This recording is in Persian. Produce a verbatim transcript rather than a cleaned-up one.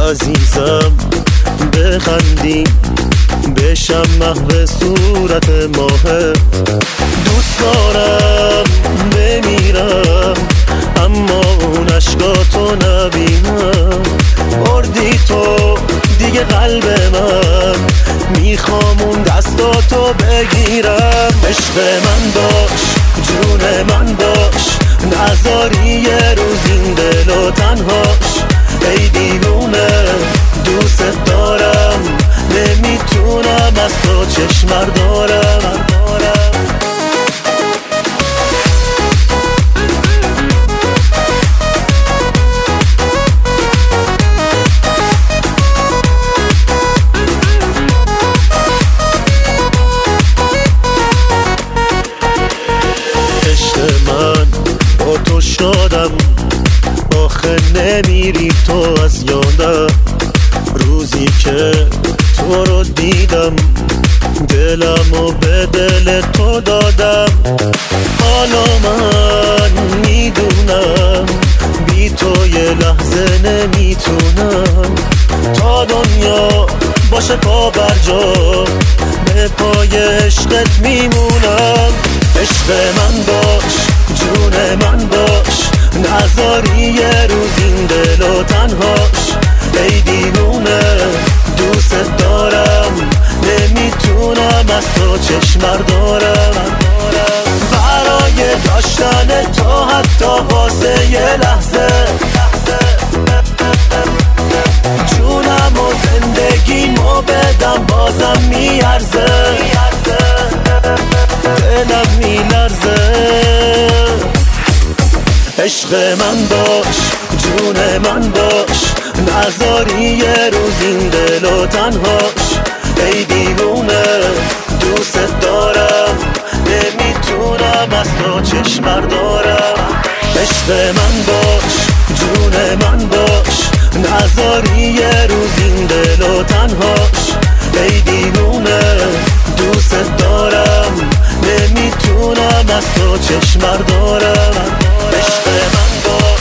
عزیزم بخندی بشم محو صورت ماهه. دوست دارم بمیرم اما اون عشقاتو نبینم. بردی تو دیگه قلب من، میخوام اون دستاتو بگیرم. عشق من باش، جون من باش، نذاری یه روز این دلو تنهاش. ای دیوونه دوست دارم، نمیتونم از تو چشم دارم. من با تو شادم، آخه نمیری تو از یادم. روزی که تو رو دیدم دلمو به دل تو دادم. حالا من میدونم بی تو یه لحظه نمیتونم. تا دنیا باشه پا بر جا، به پای عشقت میمونم. عشق من باش، جون من باش، نذاری یه روز این دلو تنهاش. ای دیوونه دوست دارم، نمیتونم از تو چشم دارم. برای داشتن تو حتی واسه یه لحظه جونم و زندگیمو بدم بازم میارزه. دلم میلرزه. عشق من باش، جون من باش، نذاری یه روز این دلو تنهاش. ای دیوونه دوست دارم، نمیتونم از تو چشم دارم. عشق من باش، جون من باش، نذاری یه روز این دلو تنهاش. ای دیوونه دوست دارم، نمیتونم از تو چشم دارم. عشق من باش.